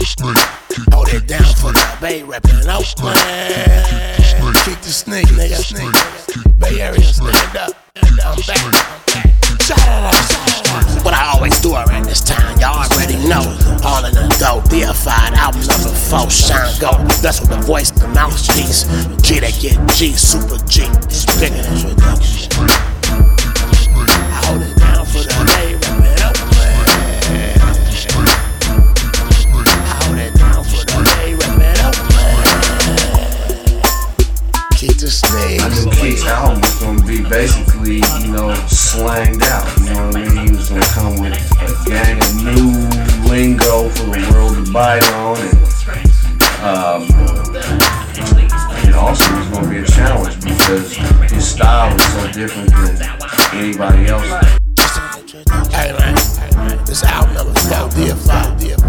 Hold it down for the Bay, reppin' Oakland. Kick the snake, nigga. Bay Area, stand up. I'm back. Shout out. What I always do around this time, y'all already know. All in the dope, deified, album number 4, shine go. That's with the voice, the mouthpiece. G that get G, super G. It's bigger than introduction. I hold it down for the Bay, reppin' Oakland. I hold it down for the Bay, reppin' Oakland. Keep the snakes. I knew Keith's album was gonna be basically, slanged out. You know what I mean? He was gonna come with a gang of new lingo for the world to bite on, and it also was gonna be a challenge because his style is so different than anybody else. Hey man, this album number 4, deified.